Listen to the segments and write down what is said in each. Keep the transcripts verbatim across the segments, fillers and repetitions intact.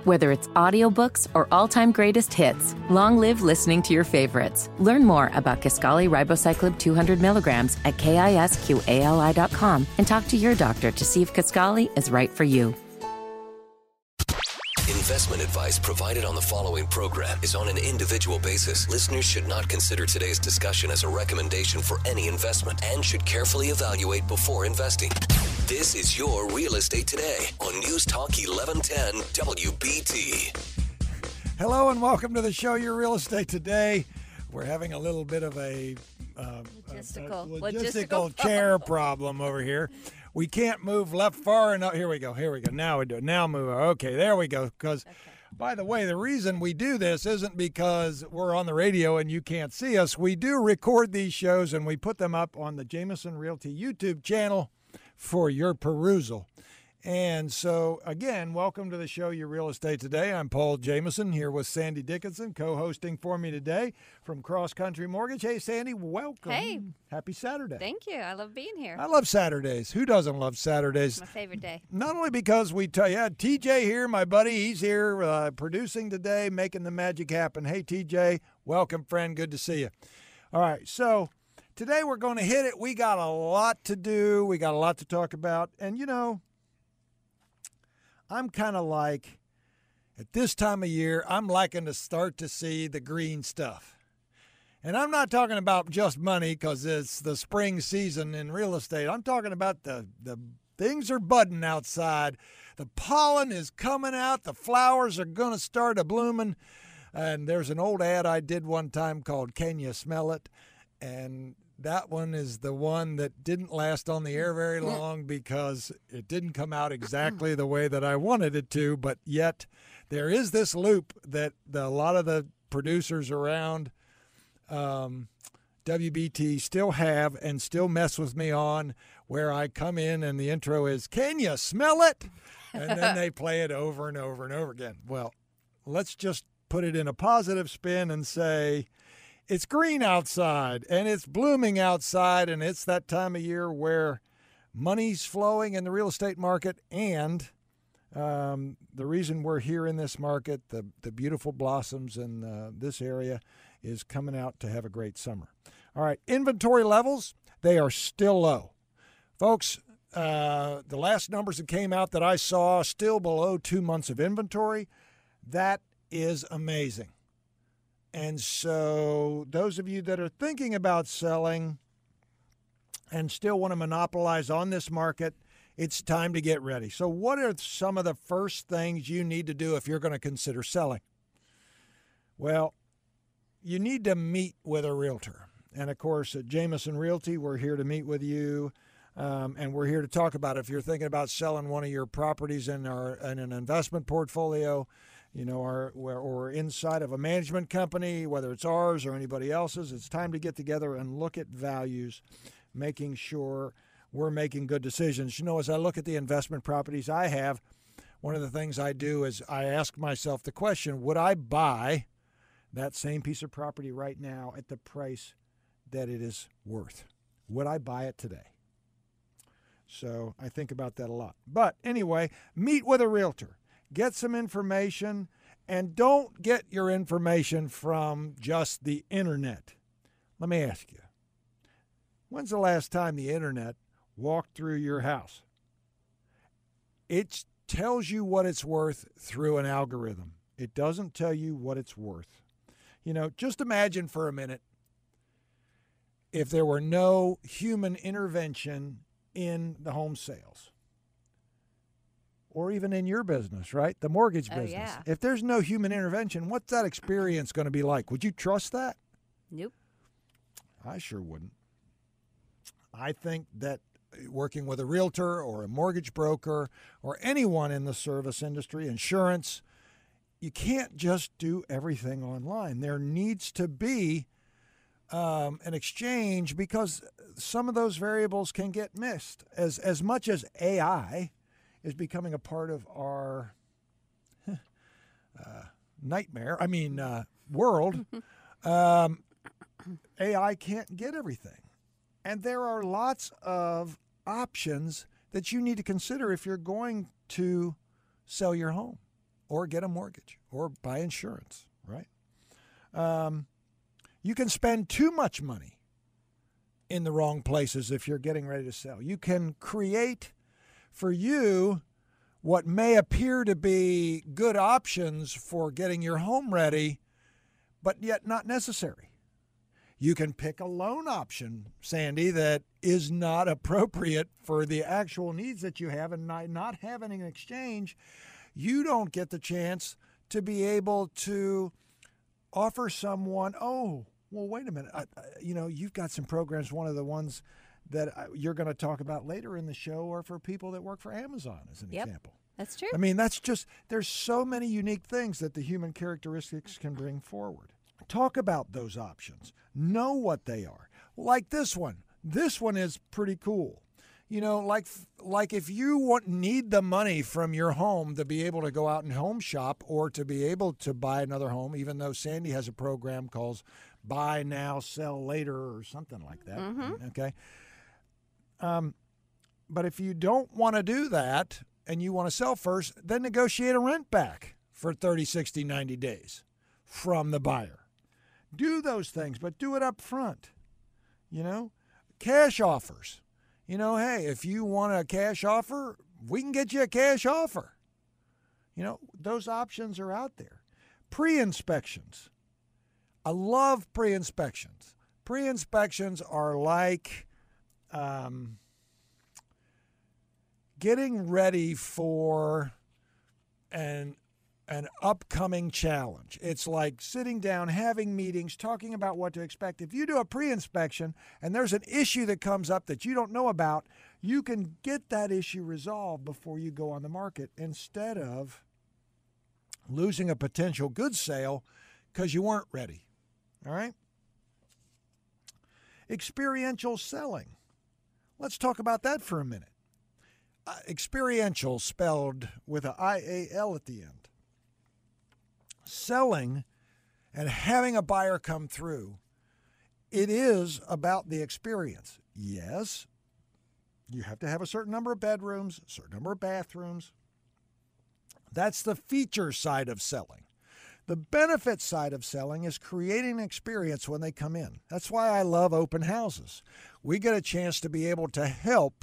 Whether it's audiobooks or all-time greatest hits, long live listening to your favorites. Learn more about Kisqali Ribociclib two hundred milligrams at kisqali dot com and talk to your doctor to see if Kisqali is right for you. Investment advice provided on the following program is on an individual basis. Listeners should not consider today's discussion as a recommendation for any investment and should carefully evaluate before investing. This is Your Real Estate Today on News Talk eleven ten W B T. Hello and welcome to the show, Your Real Estate Today. We're having a little bit of a, uh, logistical, a, a logistical, logistical chair problem over here. We can't move left far enough. Here we go. Here we go. Now we do it. Now move. Okay, there we go. Because, okay. By the way, the reason we do this isn't because we're on the radio and you can't see us. We do record these shows and we put them up on the Jameson Realty YouTube channel for your perusal. And so, again, welcome to the show, Your Real Estate Today. I'm Paul Jameson here with Sandy Dickinson, co-hosting for me today from Cross Country Mortgage. Hey, Sandy, welcome. Hey. Happy Saturday. Thank you. I love being here. I love Saturdays. Who doesn't love Saturdays? My favorite day. Not only because we tell you, T J here, my buddy, he's here uh, producing today, making the magic happen. Hey, T J, welcome, friend. Good to see you. All right, so today we're going to hit it. We got a lot to do. We got a lot to talk about. And, you know, I'm kind of like, at this time of year, I'm liking to start to see the green stuff. And I'm not talking about just money because it's the spring season in real estate. I'm talking about the, the things are budding outside. The pollen is coming out. The flowers are going to start a-blooming. And there's an old ad I did one time called Can You Smell It? And that one is the one that didn't last on the air very long because it didn't come out exactly the way that I wanted it to. But yet there is this loop that the, a lot of the producers around um, W B T still have and still mess with me on, where I come in and the intro is, "Can you smell it?" And then they play it over and over and over again. Well, let's just put it in a positive spin and say, it's green outside, and it's blooming outside, and it's that time of year where money's flowing in the real estate market, and um, the reason we're here in this market, the, the beautiful blossoms in uh, this area, is coming out to have a great summer. All right, inventory levels, they are still low. Folks, uh, the last numbers that came out that I saw, still below two months of inventory. That is amazing. And so those of you that are thinking about selling and still want to monopolize on this market, it's time to get ready. So what are some of the first things you need to do if you're going to consider selling? Well, you need to meet with a realtor. And, of course, at Jameson Realty, we're here to meet with you, um, and we're here to talk about if you're thinking about selling one of your properties in, our, in an investment portfolio, you know, or, or inside of a management company, whether it's ours or anybody else's. It's time to get together and look at values, making sure we're making good decisions. You know, as I look at the investment properties I have, one of the things I do is I ask myself the question, would I buy that same piece of property right now at the price that it is worth? Would I buy it today? So I think about that a lot. But anyway, meet with a realtor. Get some information, and don't get your information from just the internet. Let me ask you, when's the last time the internet walked through your house? It tells you what it's worth through an algorithm. It doesn't tell you what it's worth. You know, just imagine for a minute if there were no human intervention in the home sales. Or even in your business, right? The mortgage business. Oh, yeah. If there's no human intervention, what's that experience going to be like? Would you trust that? Nope. I sure wouldn't. I think that working with a realtor or a mortgage broker or anyone in the service industry, insurance, you can't just do everything online. There needs to be um, an exchange because some of those variables can get missed. As, as much as A I is becoming a part of our uh, nightmare, I mean, uh, world, um, A I can't get everything. And there are lots of options that you need to consider if you're going to sell your home. or get a mortgage or buy insurance, right? Um, you can spend too much money in the wrong places if you're getting ready to sell. You can create for you what may appear to be good options for getting your home ready, but yet not necessary. You can pick a loan option, Sandy, that is not appropriate for the actual needs that you have, and not, not having an exchange, you don't get the chance to be able to offer someone, oh, well, wait a minute, I, I, you know, you've got some programs. One of the ones that you're going to talk about later in the show are for people that work for Amazon, as an yep, example. That's true. I mean, that's just, there's so many unique things that the human characteristics can bring forward. Talk about those options. Know what they are. Like this one. This one is pretty cool. You know, like like if you want need the money from your home to be able to go out and home shop or to be able to buy another home, even though Sandy has a program called Buy Now, Sell Later or something like that. Mm-hmm. Okay. Um, but if you don't want to do that and you want to sell first, then negotiate a rent back for thirty, sixty, ninety days from the buyer. Do those things, but do it up front. You know, cash offers. You know, hey, if you want a cash offer, we can get you a cash offer. You know, those options are out there. Pre-inspections. I love pre-inspections. Pre-inspections are like um, getting ready for an an upcoming challenge. It's like sitting down, having meetings, talking about what to expect. If you do a pre-inspection and there's an issue that comes up that you don't know about, you can get that issue resolved before you go on the market instead of losing a potential good sale because you weren't ready. All right? Experiential selling. Let's talk about that for a minute. Uh, experiential spelled with an I A L at the end. Selling and having a buyer come through, it is about the experience. Yes, you have to have a certain number of bedrooms, a certain number of bathrooms. That's the feature side of selling. The benefit side of selling is creating an experience when they come in. That's why I love open houses. We get a chance to be able to help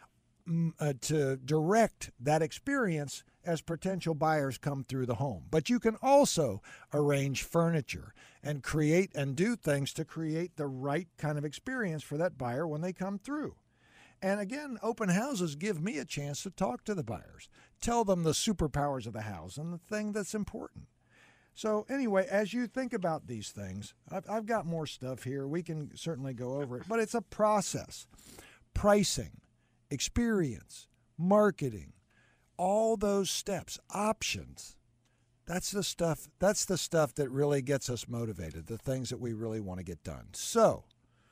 uh, to direct that experience as potential buyers come through the home. But you can also arrange furniture and create and do things to create the right kind of experience for that buyer when they come through. And again, open houses give me a chance to talk to the buyers, tell them the superpowers of the house and the thing that's important. So anyway, as you think about these things, I've, I've got more stuff here. We can certainly go over it, but it's a process. Pricing, experience, marketing, all those steps, options. That's the stuff, that's the stuff that really gets us motivated, the things that we really want to get done. So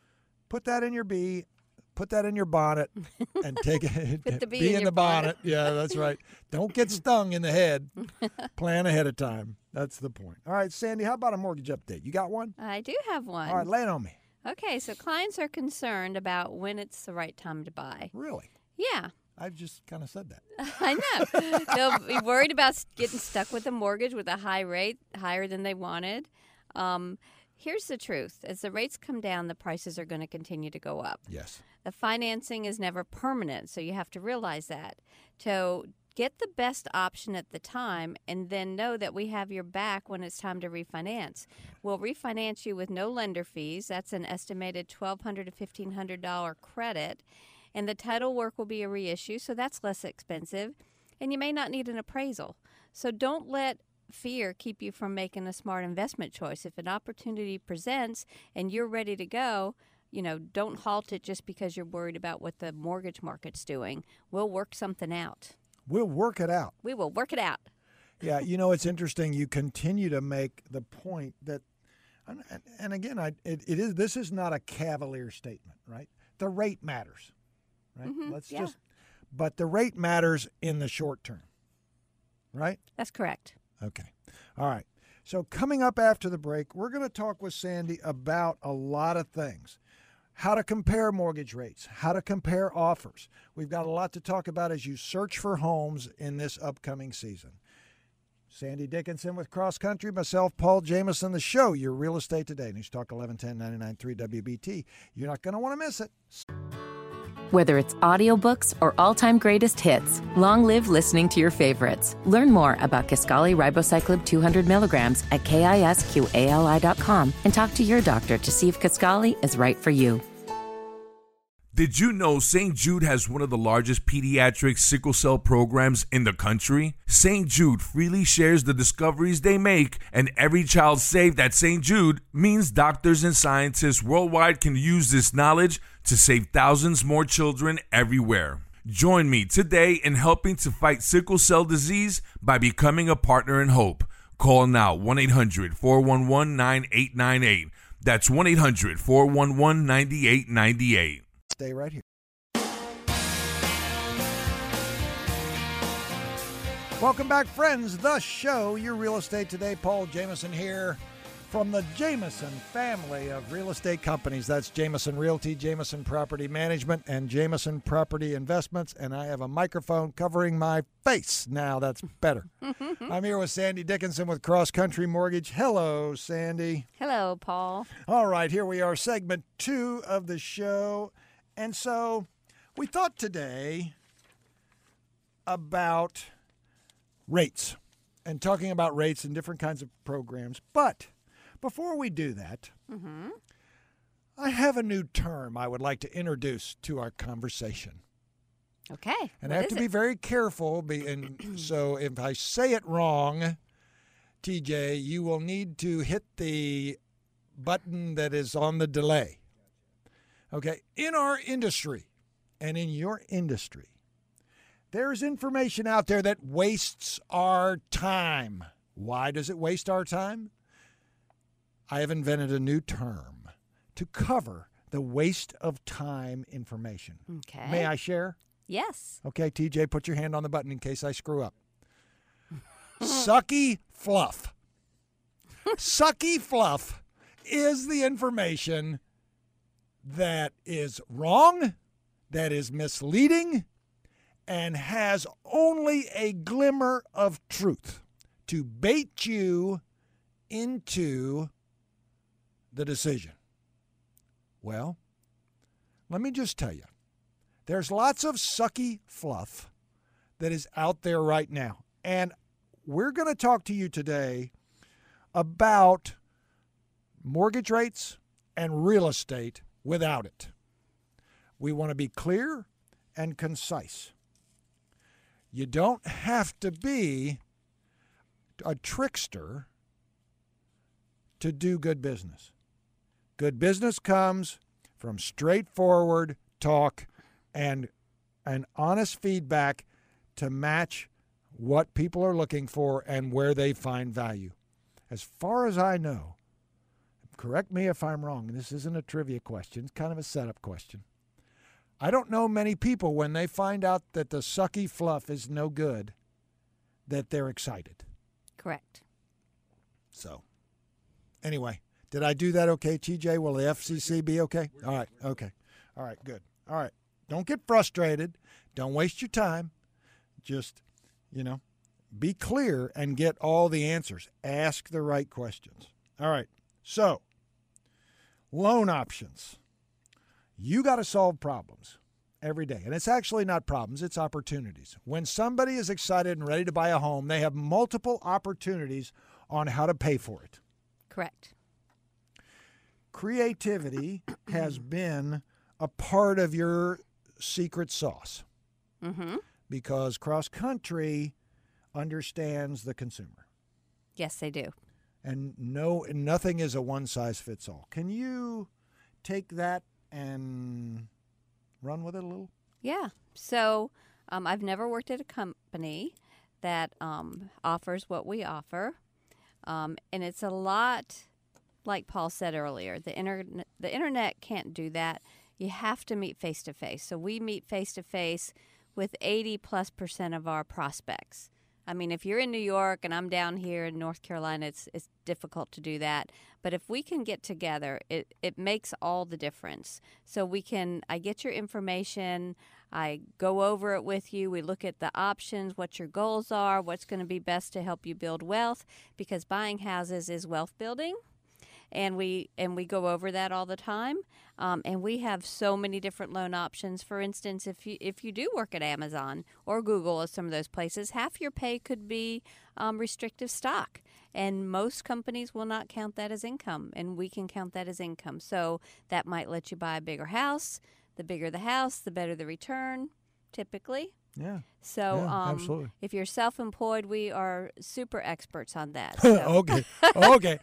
put that in your bee, put that in your bonnet, and take it. Put the bee, bee in, in your the bonnet. Yeah, that's right. Don't get stung in the head. Plan ahead of time. That's the point. All right, Sandy, how about a mortgage update? You got one? I do have one. All right, lay it on me. Okay, so clients are concerned about when it's the right time to buy. Really? Yeah. I've just kind of said that. I know. They'll be worried about getting stuck with a mortgage with a high rate, higher than they wanted. Um, here's the truth. As the rates come down, the prices are going to continue to go up. Yes. The financing is never permanent, so you have to realize that. So get the best option at the time and then know that we have your back when it's time to refinance. We'll refinance you with no lender fees. That's an estimated twelve hundred dollars to fifteen hundred dollars credit. And the title work will be a reissue, so that's less expensive. And you may not need an appraisal. So don't let fear keep you from making a smart investment choice. If an opportunity presents and you're ready to go, you know, don't halt it just because you're worried about what the mortgage market's doing. We'll work something out. We'll work it out. We will work it out. Yeah, you know, it's interesting. You continue to make the point that, and, and again, I, it, it is. This is not a cavalier statement, right? The rate matters. Right? Mm-hmm, Let's yeah. just, but the rate matters in the short term, right? That's correct. Okay. All right. So coming up after the break, we're going to talk with Sandy about a lot of things. How to compare mortgage rates, how to compare offers. We've got a lot to talk about as you search for homes in this upcoming season. Sandy Dickinson with Cross Country, myself, Paul Jameson, the show, Your Real Estate Today. News Talk eleven ten, ninety-nine point three W B T. You're not going to want to miss it. Whether it's audiobooks or all-time greatest hits, long live listening to your favorites. Learn more about Kisqali Ribociclib two hundred milligrams at kisqali dot com and talk to your doctor to see if Kisqali is right for you. Did you know Saint Jude has one of the largest pediatric sickle cell programs in the country? Saint Jude freely shares the discoveries they make, and every child saved at Saint Jude means doctors and scientists worldwide can use this knowledge to save thousands more children everywhere. Join me today in helping to fight sickle cell disease by becoming a partner in hope. Call now, one eight hundred, four one one, nine eight nine eight. That's one eight hundred, four one one, nine eight nine eight. Stay right here. Welcome back, friends. The show, Your Real Estate Today. Paul Jameson here from the Jameson family of real estate companies. That's Jameson Realty, Jameson Property Management, and Jameson Property Investments. And I have a microphone covering my face now. That's better. I'm here with Sandy Dickinson with Cross Country Mortgage. Hello, Sandy. Hello, Paul. All right, here we are, segment two of the show. And so we thought today about rates and talking about rates and different kinds of programs. But before we do that, mm-hmm. I have a new term I would like to introduce to our conversation. Okay. And I have to be very careful. Be, and so if I say it wrong, T J, you will need to hit the button that is on the delay. Okay, in our industry and in your industry, there's information out there that wastes our time. Why does it waste our time? I have invented a new term to cover the waste of time information. Okay. May I share? Yes. Okay, T J, put your hand on the button in case I screw up. Sucky fluff. Sucky fluff is the information that is wrong, that is misleading, and has only a glimmer of truth to bait you into the decision. Well, let me just tell you, there's lots of sucky fluff that is out there right now. And we're going to talk to you today about mortgage rates and real estate without it. We want to be clear and concise. You don't have to be a trickster to do good business. Good business comes from straightforward talk and and honest feedback to match what people are looking for and where they find value. As far as I know, correct me if I'm wrong, and this isn't a trivia question, it's kind of a setup question. I don't know many people when they find out that the sucky fluff is no good, that they're excited. Correct. So, anyway, did I do that okay, T J? Will the F C C be okay? All right, okay. All right, good. All right. Don't get frustrated. Don't waste your time. Just, you know, be clear and get all the answers. Ask the right questions. All right. So, loan options. You got to solve problems every day. And it's actually not problems, it's opportunities. When somebody is excited and ready to buy a home, they have multiple opportunities on how to pay for it. Correct. Creativity has been a part of your secret sauce. Mm-hmm. Because Cross Country understands the consumer. Yes, they do. And no, nothing is a one-size-fits-all. Can you take that and run with it a little? Yeah. So um, I've never worked at a company that um, offers what we offer. Um, and it's a lot, like Paul said earlier, the internet, the internet can't do that. You have to meet face-to-face. So we meet face-to-face with eighty plus percent of our prospects. I mean, if you're in New York and I'm down here in North Carolina, it's it's difficult to do that. But if we can get together, it, it makes all the difference. So we can, I get your information, I go over it with you, we look at the options, what your goals are, what's going to be best to help you build wealth, because buying houses is wealth building. And we and we go over that all the time, um, and we have so many different loan options. For instance, if you if you do work at Amazon or Google or some of those places, half your pay could be um, restrictive stock, and most companies will not count that as income, and we can count that as income. So that might let you buy a bigger house. The bigger the house, the better the return, typically. Yeah. So Yeah, um, absolutely. if you're self-employed, we are super experts on that. So. okay. Okay.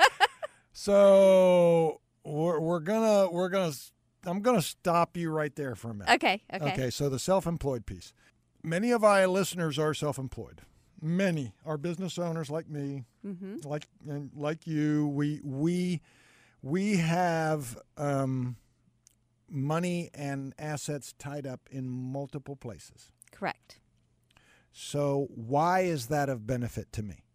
So we're, we're gonna we're gonna I'm gonna stop you right there for a minute. Okay. Okay. Okay. So the self-employed piece. Many of our listeners are self-employed. Many are business owners like me, Mm-hmm. like and like you. We we we have um, money and assets tied up in multiple places. Correct. So why is that of benefit to me?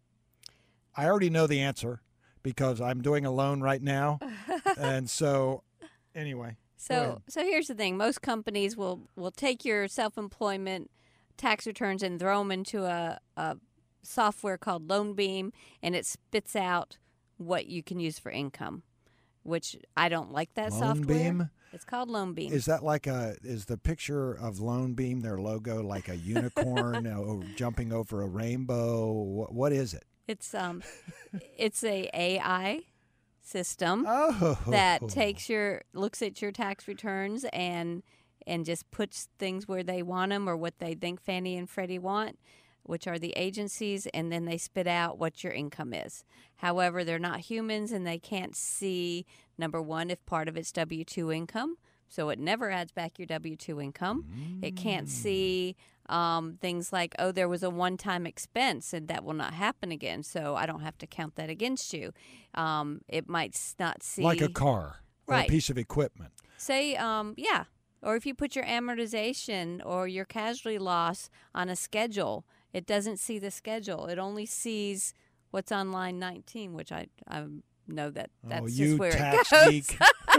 I already know the answer, because I'm doing a loan right now. And so, anyway. So so here's the thing. Most companies will, will take your self-employment tax returns and throw them into a, a software called LoanBeam, and it spits out what you can use for income, which I don't like that software. LoanBeam? It's called LoanBeam. Is that like a, is the picture of LoanBeam, their logo, like a unicorn uh, jumping over a rainbow? What, what is it? It's um, it's a AI system Oh. that takes your looks at your tax returns and and just puts things where they want them or what they think Fannie and Freddie want, which are the agencies, and then they spit out what your income is. However, they're not humans, and they can't see, number one, if part of it's W two income, so it never adds back your W two income. Mm. It can't see um, things like, oh, there was a one-time expense, and that will not happen again, so I don't have to count that against you. Um, it might not see... Like a car or Right. a piece of equipment. Say, um, yeah, or if you put your amortization or your casualty loss on a schedule, it doesn't see the schedule. It only sees what's on line nineteen, which I I know that that's oh, just you where tax it goes. geek.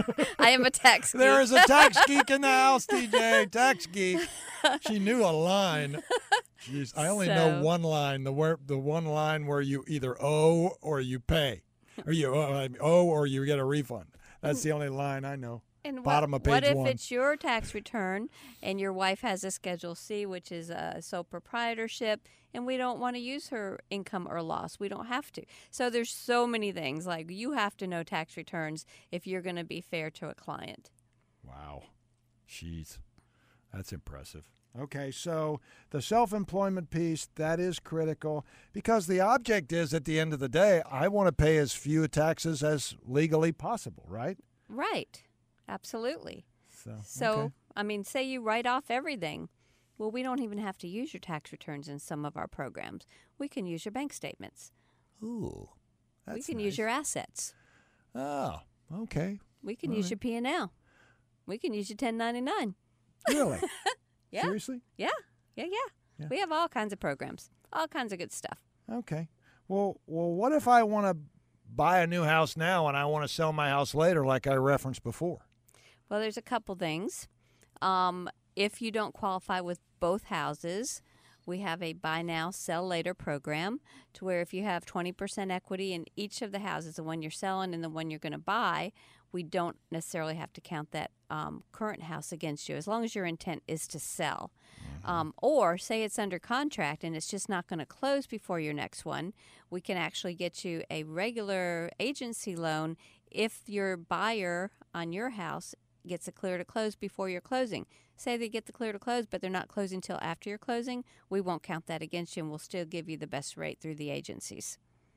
I am a tax geek. There is a tax geek in the house, T J. Tax geek. She knew a line. Jeez, I only know So- one line. The where the one line where you either owe or you pay, or you uh, owe or you get a refund. That's the only line I know. And what, Bottom of what page if one. it's your tax return and your wife has a Schedule C, which is a sole proprietorship, and we don't want to use her income or loss? We don't have to. So there's so many things. Like, you have to know tax returns if you're going to be fair to a client. Wow. Jeez. That's impressive. Okay, so the self-employment piece, that is critical, because the object is, at the end of the day, I want to pay as few taxes as legally possible, right? Right. Absolutely. So, So, okay. I mean, say you write off everything. Well, we don't even have to use your tax returns in some of our programs. We can use your bank statements. Ooh, that's we can nice. use your assets. Oh, okay. We can All use right. your P and L. We can use your ten ninety-nine. Really? Yeah. Seriously? Yeah. Yeah, yeah. Yeah. We have all kinds of programs, all kinds of good stuff. Okay. Well, well, what if I want to buy a new house now and I want to sell my house later, like I referenced before? Well, there's a couple things. Um, if you don't qualify with both houses, we have a buy now, sell later program, to where if you have twenty percent equity in each of the houses, the one you're selling and the one you're going to buy, we don't necessarily have to count that um, current house against you, as long as your intent is to sell. Mm-hmm. Um, or say it's under contract and it's just not going to close before your next one, we can actually get you a regular agency loan if your buyer on your house gets a clear to close before your closing. Say they get the clear to close, but they're not closing till after your closing, we won't count that against you, and we'll still give you the best rate through the agencies.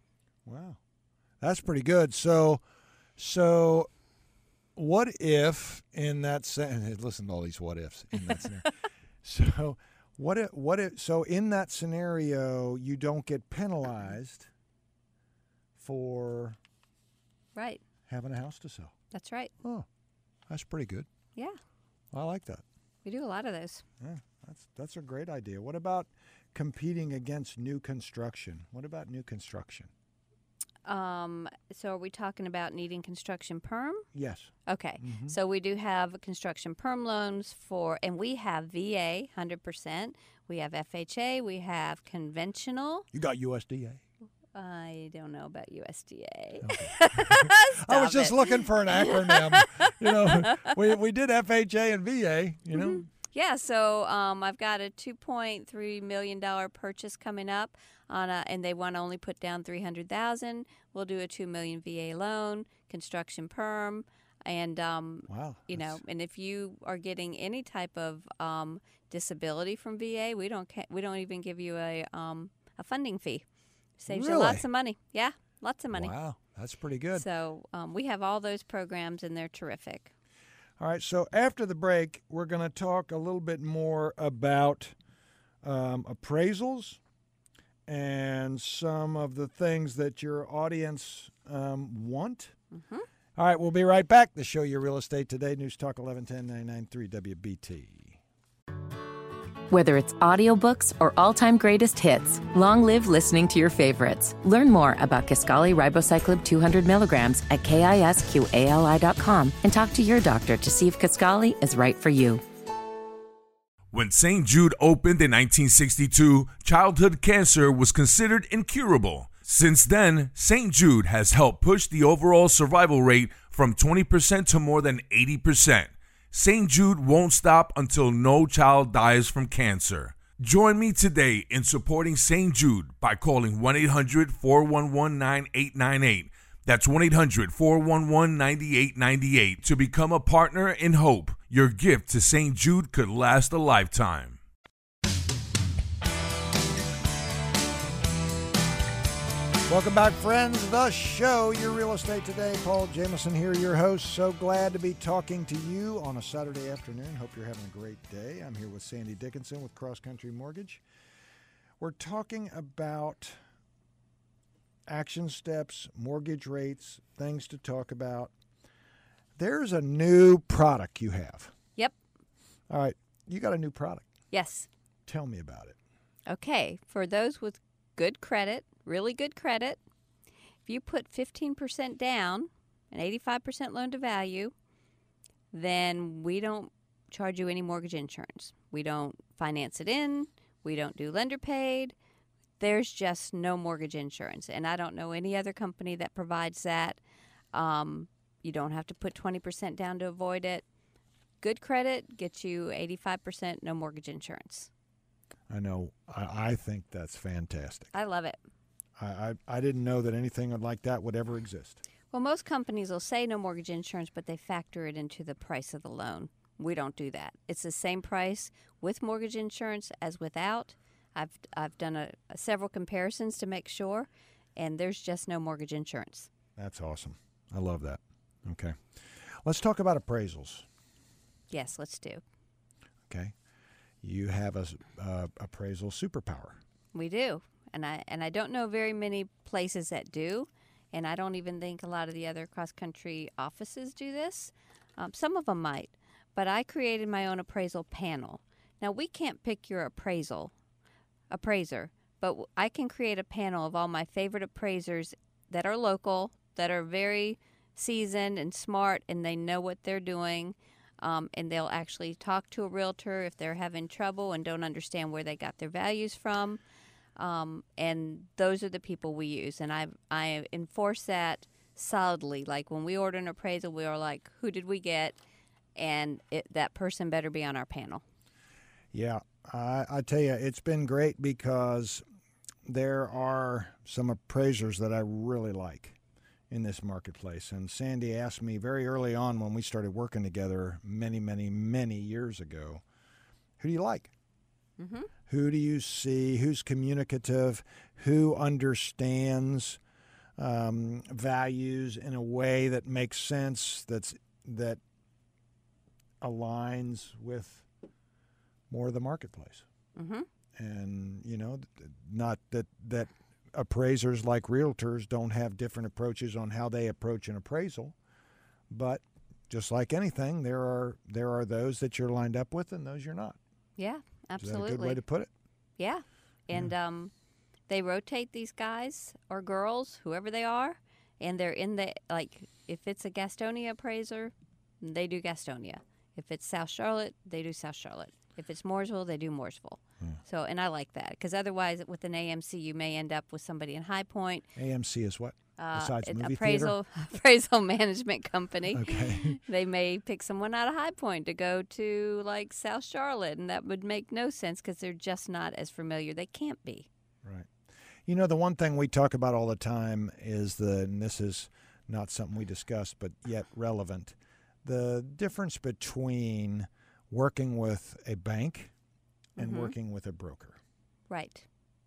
Wow. That's pretty good. So, so what if in that sen- listen to all these what ifs in that scenario. So, what if, what if, so in that scenario, you don't get penalized for Right. having a house to sell? That's right. Oh, that's pretty good. Yeah. I like that. We do a lot of those. Yeah, that's that's a great idea. What about competing against new construction. What about new construction? Um, so are we talking about needing construction perm? Yes. Okay. Mhm. So we do have construction perm loans for, and we have V A, one hundred percent. We have F H A. We have conventional. You got U S D A. I don't know about U S D A. Okay. I was Stop just it. looking for an acronym. You know, we we did F H A and V A. You know. Mhm. Yeah, so um, I've got a two point three million dollars purchase coming up, on a, and they want to only put down three hundred thousand dollars. We'll do a two million dollars V A loan, construction perm, and um, Wow. you know, that's- and if you are getting any type of um, disability from V A, we don't ca- we don't even give you a um, a funding fee. Saves you Really? lots of money. Yeah, lots of money. Wow, that's pretty good. So um, we have all those programs, and they're terrific. All right, so after the break, we're going to talk a little bit more about um, appraisals and some of the things that your audience um, want. Mm-hmm. All right, we'll be right back. The show Your Real Estate Today, News Talk eleven ten ninety-nine point three W B T. Whether it's audiobooks or all-time greatest hits, long live listening to your favorites. Learn more about Kisqali Ribociclib two hundred milligrams at kisqali dot com and talk to your doctor to see if Kisqali is right for you. When Saint Jude opened in nineteen sixty-two, childhood cancer was considered incurable. Since then, Saint Jude has helped push the overall survival rate from twenty percent to more than eighty percent. Saint Jude won't stop until no child dies from cancer. Join me today in supporting Saint Jude by calling one eight hundred four one one nine eight nine eight. That's one eight hundred four one one nine eight nine eight to become a partner in hope. Your gift to Saint Jude could last a lifetime. Welcome back, friends. The show, Your Real Estate Today. Paul Jamison here, your host. So glad to be talking to you on a Saturday afternoon. Hope you're having a great day. I'm here with Sandy Dickinson with Cross Country Mortgage. We're talking about action steps, mortgage rates, things to talk about. There's a new product you have. Yep. All right. You got a new product. Yes. Tell me about it. Okay. For those with good credit, really good credit, if you put fifteen percent down and eighty-five percent loan to value, then we don't charge you any mortgage insurance. We don't finance it in. We don't do lender paid. There's just no mortgage insurance. And I don't know any other company that provides that. Um, you don't have to put twenty percent down to avoid it. Good credit gets you eighty-five percent, no mortgage insurance. I know. I, I think that's fantastic. I love it. I, I, I didn't know that anything like that would ever exist. Well, most companies will say no mortgage insurance, but they factor it into the price of the loan. We don't do that. It's the same price with mortgage insurance as without. I've I've done a, a several comparisons to make sure, and there's just no mortgage insurance. That's awesome. I love that. Okay. Let's talk about appraisals. Yes, let's do. Okay. You have a uh, appraisal superpower. We do, and I and I don't know very many places that do, and I don't even think a lot of the other cross-country offices do this. Um, some of them might, but I created my own appraisal panel. Now, we can't pick your appraisal appraiser, but w- I can create a panel of all my favorite appraisers that are local, that are very seasoned and smart, and they know what they're doing. Um, and they'll actually talk to a realtor if they're having trouble and don't understand where they got their values from. Um, and those are the people we use. And I I enforce that solidly. Like when we order an appraisal, we are like, who did we get? And it, that person better be on our panel. Yeah. I, I tell you, it's been great because there are some appraisers that I really like in this marketplace. And Sandy asked me very early on when we started working together many, many, many years ago, who do you like? Mm-hmm. Who do you see? Who's communicative? Who understands um, values in a way that makes sense, that's that aligns with more of the marketplace? Mm-hmm. And, you know, not that that appraisers like realtors don't have different approaches on how they approach an appraisal, but just like anything, there are there are those that you're lined up with and those you're not. Yeah, absolutely. Is that a good way to put it? Yeah. And um, they rotate these guys or girls, whoever they are, and they're in the, like, if it's a Gastonia appraiser, they do Gastonia. If it's South Charlotte, they do South Charlotte. If it's Mooresville, they do Mooresville. Yeah. So, and I like that because otherwise, with an A M C, you may end up with somebody in High Point. A M C is what? Uh, Besides movie appraisal, theater? appraisal management company. Okay. They may pick someone out of High Point to go to like South Charlotte, and that would make no sense because they're just not as familiar. They can't be. Right. You know, the one thing we talk about all the time is the, and this is not something we discussed, but yet relevant, the difference between working with a bank and Mm-hmm. working with a broker. Right.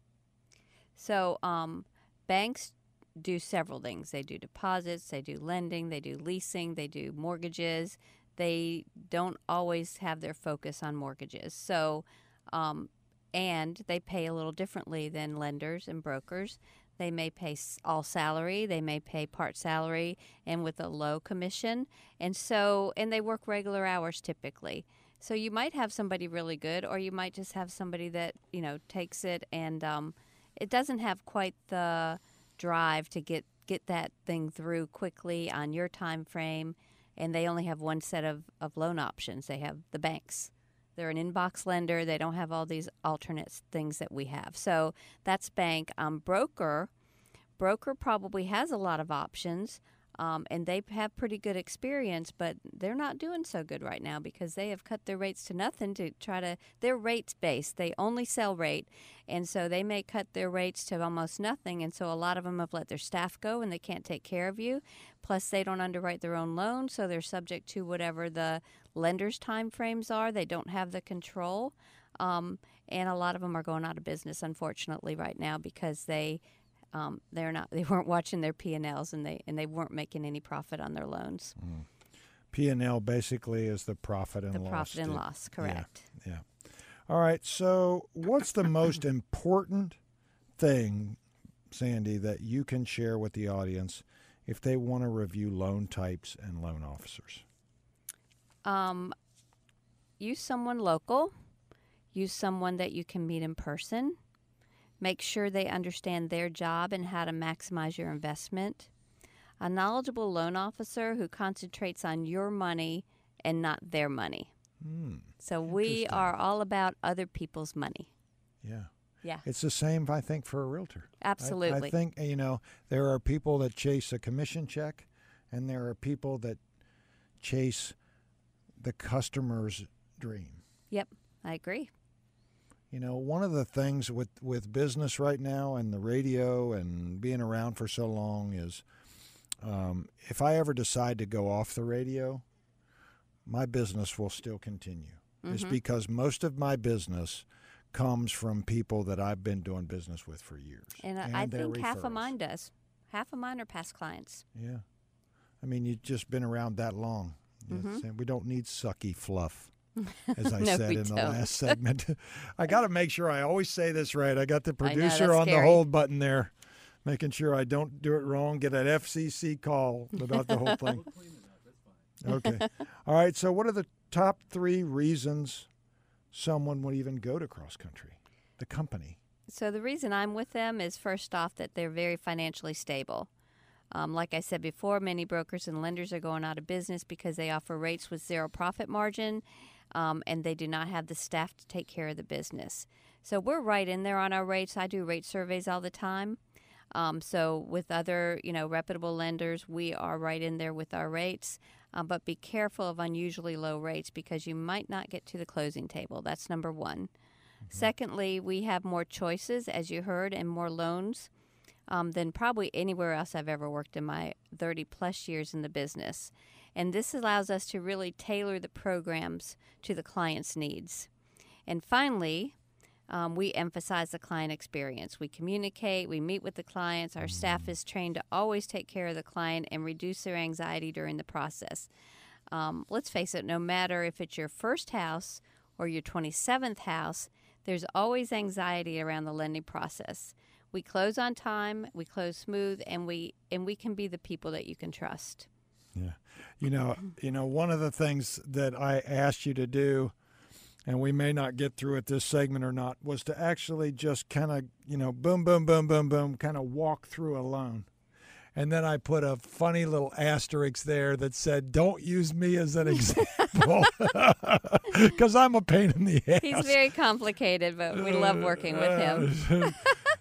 So um, banks do several things. They do deposits, they do lending, they do leasing, they do mortgages. They don't always have their focus on mortgages. So, um, and they pay a little differently than lenders and brokers. They may pay all salary, they may pay part salary and with a low commission. And so, and they work regular hours typically. So you might have somebody really good, or you might just have somebody that, you know, takes it and um, it doesn't have quite the drive to get, get that thing through quickly on your time frame, and they only have one set of, of loan options. They have the banks. They're an inbox lender. They don't have all these alternate things that we have. So that's bank. Um, broker, broker probably has a lot of options. Um, and they have pretty good experience, but they're not doing so good right now because they have cut their rates to nothing to try to, they're rates based. They only sell rate, and so they may cut their rates to almost nothing, and so a lot of them have let their staff go and they can't take care of you. Plus, they don't underwrite their own loans, so they're subject to whatever the lender's time frames are. They don't have the control, um, and a lot of them are going out of business, unfortunately, right now because they Um, they're not. They weren't watching their P and Ls, and they and they weren't making any profit on their loans. Mm. P and L basically is the profit and the loss. The profit and loss, correct. Yeah, yeah. All right. So, what's the most important thing, Sandy, that you can share with the audience if they want to review loan types and loan officers? Um, use someone local. Use someone that you can meet in person. Make sure they understand their job and how to maximize your investment. A knowledgeable loan officer who concentrates on your money and not their money. Mm, so we are all about other people's money. Yeah. Yeah. It's the same, I think, for a realtor. Absolutely. I, I think, you know, there are people that chase a commission check, and there are people that chase the customer's dream. Yep, I agree. You know, one of the things with, with business right now and the radio and being around for so long is um, if I ever decide to go off the radio, my business will still continue. Mm-hmm. It's because most of my business comes from people that I've been doing business with for years. And, and I think referrals. half of mine does. Half of mine are past clients. Yeah. I mean, you've just been around that long. Mm-hmm. We don't need sucky fluff. As I no, said in don't. the last segment. I got to make sure I always say this right. I got the producer know, on scary. the hold button there, making sure I don't do it wrong, get an F C C call about the whole thing. Okay. All right. So what are the top three reasons someone would even go to cross country, the company? So the reason I'm with them is, first off, that they're very financially stable. Um, like I said before, many brokers and lenders are going out of business because they offer rates with zero profit margin. Um, and they do not have the staff to take care of the business. So we're right in there on our rates. I do rate surveys all the time. Um, so with other, you know, reputable lenders, we are right in there with our rates. Um, but be careful of unusually low rates because you might not get to the closing table. That's number one. Mm-hmm. Secondly, we have more choices, as you heard, and more loans um, than probably anywhere else I've ever worked in my thirty plus years in the business. And this allows us to really tailor the programs to the client's needs. And finally, um, we emphasize the client experience. We communicate, we meet with the clients. Our staff is trained to always take care of the client and reduce their anxiety during the process. Um, let's face it, no matter if it's your first house or your twenty-seventh house, there's always anxiety around the lending process. We close on time, we close smooth, and we and we can be the people that you can trust. Yeah. You know, you know, one of the things that I asked you to do and we may not get through it this segment or not, was to actually just kind of, you know, boom, boom, boom, boom, boom, kind of walk through a loan. And then I put a funny little asterisk there that said, don't use me as an example, because I'm a pain in the ass. He's very complicated, but we love working with him.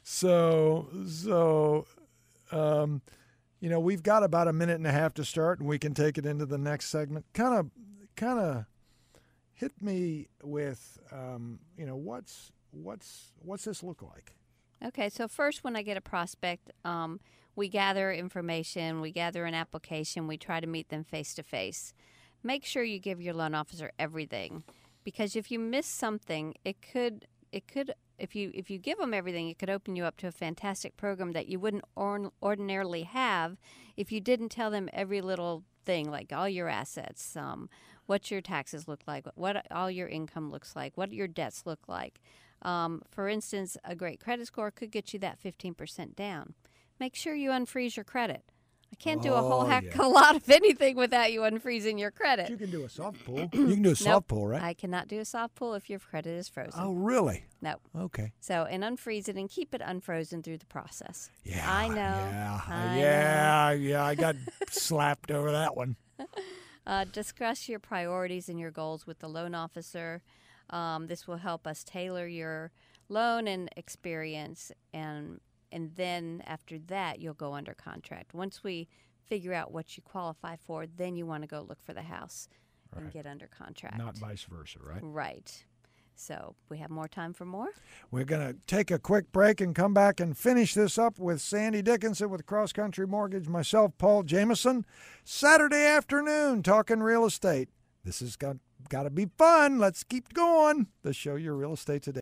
so, so, um, you know, we've got about a minute and a half to start, and we can take it into the next segment. Kind of, kind of hit me with, um, you know, what's, what's, what's this look like? Okay, so first when I get a prospect, um, we gather information, we gather an application, we try to meet them face-to-face. Make sure you give your loan officer everything, because if you miss something, it could, it could, if you if you give them everything, it could open you up to a fantastic program that you wouldn't or- ordinarily have if you didn't tell them every little thing, like all your assets, um, what your taxes look like, what all your income looks like, what your debts look like. Um, for instance, a great credit score could get you that fifteen percent down. Make sure you unfreeze your credit. I can't do a whole Oh, heck yeah. of a lot of anything without you unfreezing your credit. You can do a soft pull. You can do a soft Nope, pull, right? I cannot do a soft pull if your credit is frozen. Oh, really? No. Okay. So, and unfreeze it and keep it unfrozen through the process. Yeah. I know. Yeah. I yeah. Yeah. I got slapped over that one. Uh, discuss your priorities and your goals with the loan officer. Um, this will help us tailor your loan and experience, and and then after that, you'll go under contract. Once we figure out what you qualify for, then you want to go look for the house and Right. get under contract. Not vice versa, right? Right. So we have more time for more. We're going to take a quick break and come back and finish this up with Sandy Dickinson with Cross Country Mortgage, myself, Paul Jameson. Saturday afternoon, talking real estate. This has got, got to be fun. Let's keep going. The show Your Real Estate Today.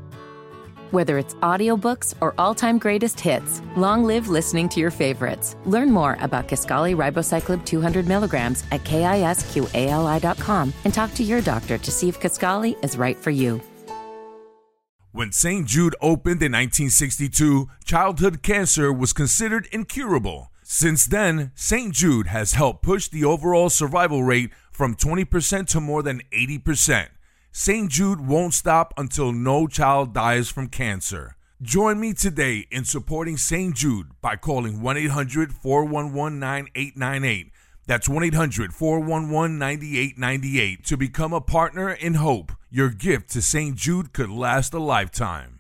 Whether it's audiobooks or all-time greatest hits, long live listening to your favorites. Learn more about Kisqali Ribociclib two hundred milligrams at kisqali dot com and talk to your doctor to see if Kisqali is right for you. When Saint Jude opened in nineteen sixty-two, childhood cancer was considered incurable. Since then, Saint Jude has helped push the overall survival rate from twenty percent to more than eighty percent. Saint Jude won't stop until no child dies from cancer. Join me today in supporting Saint Jude by calling one eight hundred four one one nine eight nine eight. That's one eight hundred four one one nine eight nine eight to become a partner in hope. Your gift to Saint Jude could last a lifetime.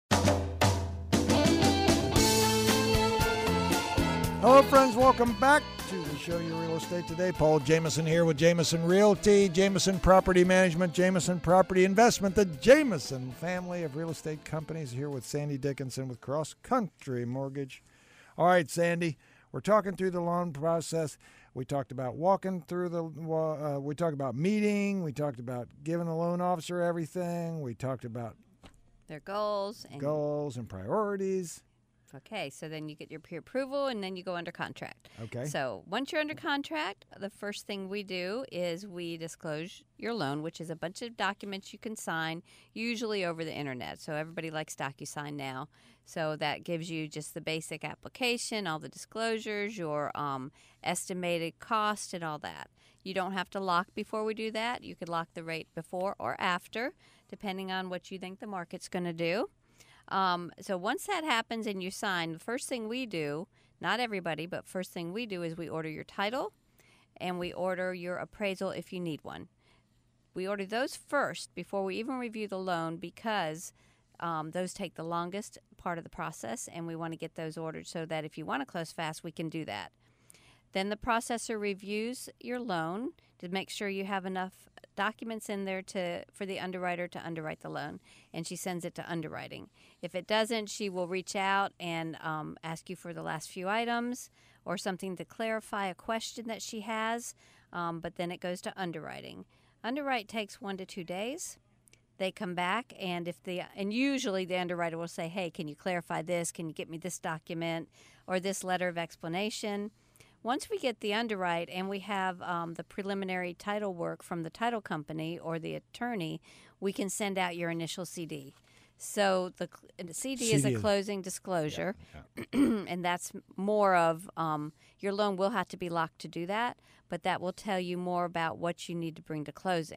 Hello, friends. Welcome back to the show Your Real Estate Today. Paul Jameson here with Jameson Realty, Jameson Property Management, Jameson Property Investment, the Jameson family of real estate companies, here with Sandy Dickinson with Cross Country Mortgage. All right, Sandy, we're talking through the loan process. We talked about walking through the, uh, we talked about meeting. We talked about giving the loan officer everything. We talked about Their goals. And goals and priorities. Okay, so then you get your pre-approval, and then you go under contract. Okay. So once you're under contract, the first thing we do is we disclose your loan, which is a bunch of documents you can sign, usually over the internet. So everybody likes DocuSign now. So that gives you just the basic application, all the disclosures, your um, estimated cost, and all that. You don't have to lock before we do that. You could lock the rate before or after, depending on what you think the market's going to do. Um, so once that happens and you sign, the first thing we do, not everybody, but first thing we do is we order your title and we order your appraisal if you need one. We order those first before we even review the loan, because um, those take the longest part of the process, and we want to get those ordered so that if you want to close fast, we can do that. Then the processor reviews your loan to make sure you have enough documents in there to for the underwriter to underwrite the loan, and she sends it to underwriting. If it doesn't, she will reach out and um, ask you for the last few items or something to clarify a question that she has, um, but then it goes to underwriting. Underwrite takes one to two days. They come back, and if the and usually the underwriter will say, hey, can you clarify this? Can you get me this document or this letter of explanation? Once we get the underwrite and we have um, the preliminary title work from the title company or the attorney, we can send out your initial C D. So the, the C D is a closing disclosure, yeah, yeah. And that's more of um, your loan will have to be locked to do that, but that will tell you more about what you need to bring to closing.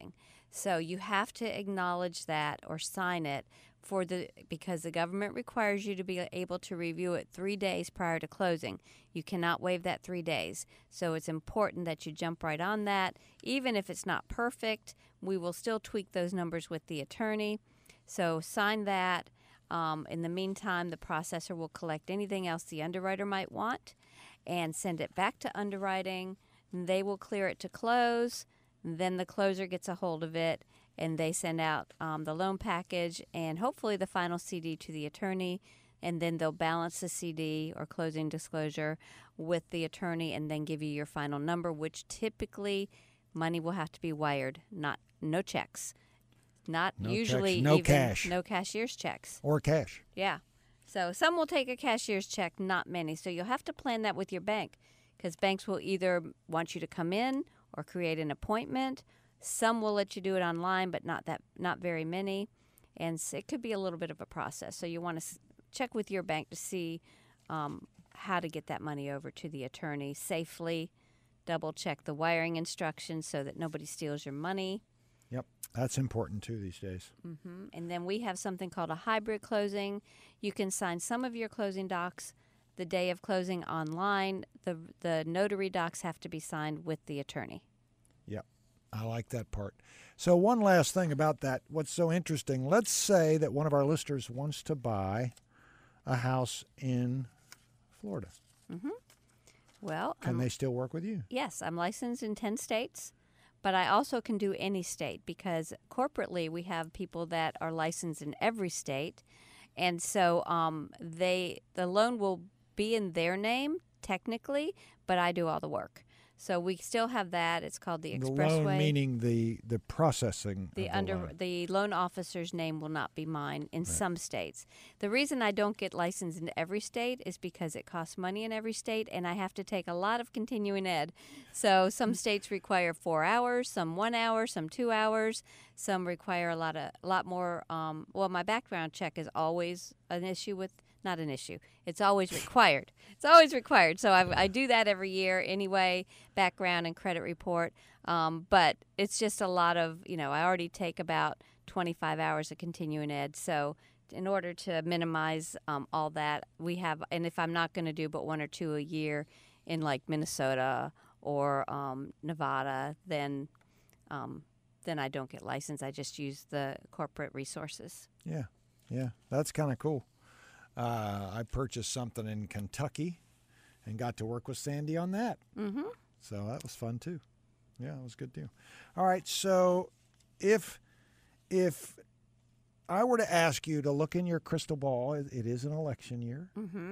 So you have to acknowledge that or sign it for the because the government requires you to be able to review it three days prior to closing. You cannot waive that three days. So it's important that you jump right on that. Even if it's not perfect, we will still tweak those numbers with the attorney. So sign that. Um, in the meantime, the processor will collect anything else the underwriter might want and send it back to underwriting. They will clear it to close. Then the closer gets a hold of it, and they send out um, the loan package and hopefully the final C D to the attorney, and then they'll balance the C D or closing disclosure with the attorney and then give you your final number, which typically money will have to be wired, not no checks. Not No usually checks, no even cash. no cashier's checks. Or cash. Yeah. So some will take a cashier's check, not many. So you'll have to plan that with your bank because banks will either want you to come in or create an appointment. Some will let you do it online, but not that not very many. And it could be a little bit of a process. So you want to check with your bank to see um, how to get that money over to the attorney safely. Double check the wiring instructions so that nobody steals your money. Yep, that's important too these days. Mm-hmm. And then we have something called a hybrid closing. You can sign some of your closing docs the day of closing online. The the notary docs have to be signed with the attorney. Yep, I like that part. So one last thing about that, what's so interesting, let's say that one of our listeners wants to buy a house in Florida. Mm-hmm. Well, Can um, they still work with you? yes, I'm licensed in ten states. But I also can do any state because corporately we have people that are licensed in every state. And so um, they the loan will be in their name technically, but I do all the work. So we still have that. It's called the The Expressway. loan meaning the, the processing The of the under loan. the loan officer's name will not be mine in some states. The reason I don't get licensed in every state is because it costs money in every state, and I have to take a lot of continuing ed. So some states require four hours, some one hour, some two hours. Some require a lot of a lot more. Um, well, my background check is always an issue with. Not an issue. It's always required. It's always required. So I, I do that every year anyway, background and credit report. Um, but it's just a lot of, you know, I already take about twenty-five hours of continuing ed. So in order to minimize um, all that, we have, and if I'm not going to do but one or two a year in like Minnesota or um, Nevada, then um, then I don't get licensed. I just use the corporate resources. Yeah, yeah, that's kind of cool. Uh, I purchased something in Kentucky and got to work with Sandy on that. Mm-hmm. So that was fun too. Yeah, it was a good deal. All right, so if if I were to ask you to look in your crystal ball, it, it is an election year. Mm-hmm.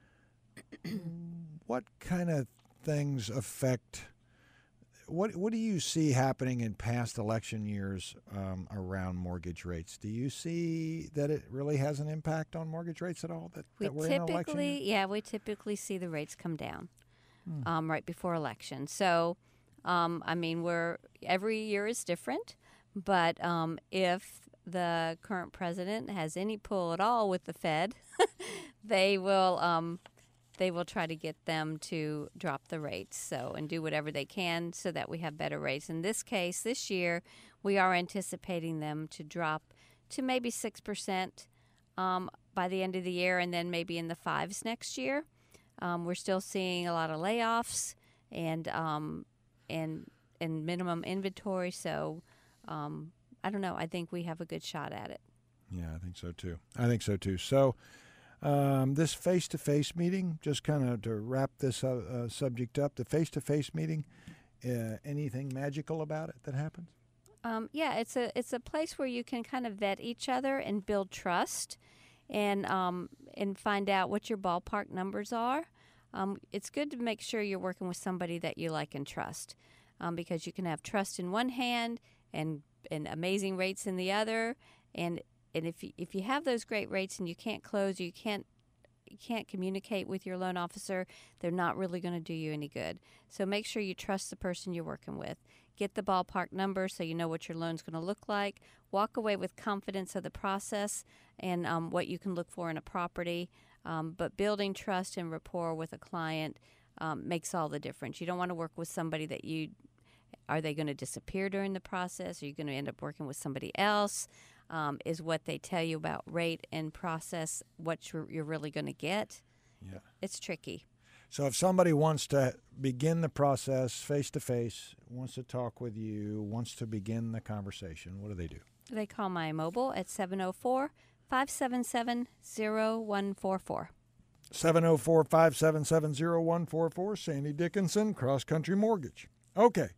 What kind of things affect? What what do you see happening in past election years um, around mortgage rates? Do you see that it really has an impact on mortgage rates at all? That, We that we're in an election year? typically, yeah, we typically see the rates come down Hmm. um, right before election. So, um, I mean, we're every year is different, but um, if the current president has any pull at all with the Fed, they will um, they will try to get them to drop the rates. So, and do whatever they can so that we have better rates. In this case, this year, we are anticipating them to drop to maybe six percent. Um, by the end of the year, and then maybe in the fives next year. Um, we're still seeing a lot of layoffs and um, and and minimum inventory. So um, I don't know. I think we have a good shot at it. Yeah, I think so too. I think so too. So um, this face-to-face meeting, just kind of to wrap this uh, uh, subject up, the face-to-face meeting, uh, anything magical about it that happens? Um, yeah, it's a it's a place where you can kind of vet each other and build trust, and um, and find out what your ballpark numbers are. Um, it's good to make sure you're working with somebody that you like and trust, um, because you can have trust in one hand and and amazing rates in the other, and and if you, if you have those great rates and you can't close, you can't you can't communicate with your loan officer, they're not really going to do you any good. So make sure you trust the person you're working with. Get the ballpark number so you know what your loan's going to look like. Walk away with confidence of the process and um, what you can look for in a property. Um, but building trust and rapport with a client um, makes all the difference. You don't want to work with somebody that you are they going to disappear during the process? Are you going to end up working with somebody else? Um, is what they tell you about rate and process what you're, you're really going to get? Yeah. It's tricky. So if somebody wants to begin the process face-to-face, wants to talk with you, wants to begin the conversation, what do they do? They call my mobile at seven oh four, five seven seven, oh one four four. seven oh four, five seven seven, oh one four four, Sandy Dickinson, Cross Country Mortgage. Okay.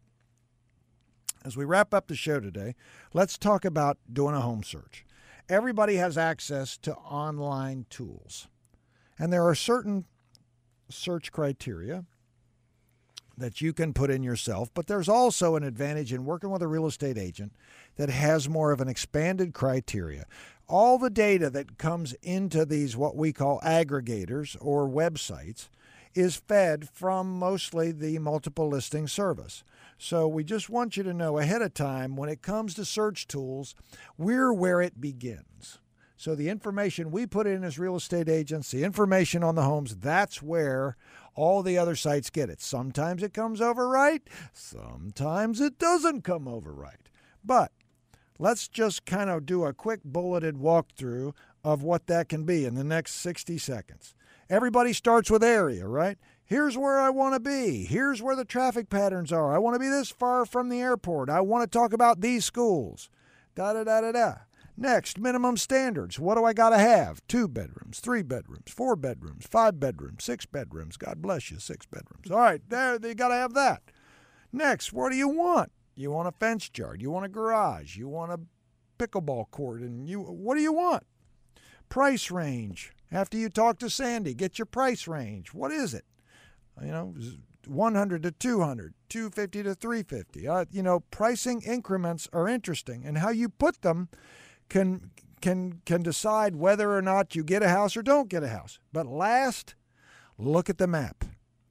As we wrap up the show today, let's talk about doing a home search. Everybody has access to online tools, and there are certain search criteria that you can put in yourself, but there's also an advantage in working with a real estate agent that has more of an expanded criteria. All the data that comes into these what we call aggregators or websites is fed from mostly the multiple listing service. So we just want you to know ahead of time, when it comes to search tools, we're where it begins. So the information we put in as real estate agents, the information on the homes, that's where all the other sites get it. Sometimes it comes over right, sometimes it doesn't come over right. But let's just kind of do a quick bulleted walkthrough of what that can be in the next sixty seconds. Everybody starts with area, right? Here's where I want to be. Here's where the traffic patterns are. I want to be this far from the airport. I want to talk about these schools. Da-da-da-da-da. Next, minimum standards. What do I got to have? Two bedrooms, three bedrooms, four bedrooms, five bedrooms, six bedrooms. God bless you, six bedrooms. All right, there, you got to have that. Next, what do you want? You want a fenced yard. You want a garage. You want a pickleball court. And you, what do you want? Price range. After you talk to Sandy, get your price range. What is it? You know, one hundred to two hundred, two fifty to three fifty. Uh, you know, pricing increments are interesting, and how you put them can can can decide whether or not you get a house or don't get a house. But last, look at the map.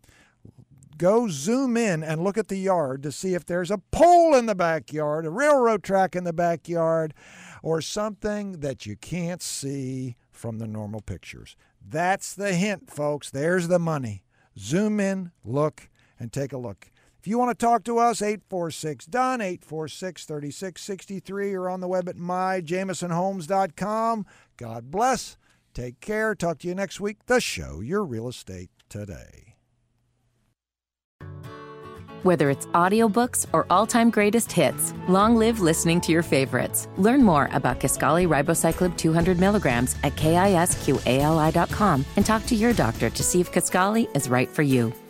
Go zoom in and look at the yard to see if there's a pole in the backyard, a railroad track in the backyard, or something that you can't see from the normal pictures. That's the hint, folks. There's the money. Zoom in, look, and take a look. If you want to talk to us, eight four six, D O N, eight four six, three six six three, or on the web at my jamison homes dot com. God bless. Take care. Talk to you next week. The show, Your Real Estate Today. Whether it's audiobooks or all-time greatest hits, long live listening to your favorites. Learn more about Kisqali Ribociclib two hundred milligrams at kisqali dot com and talk to your doctor to see if Kisqali is right for you.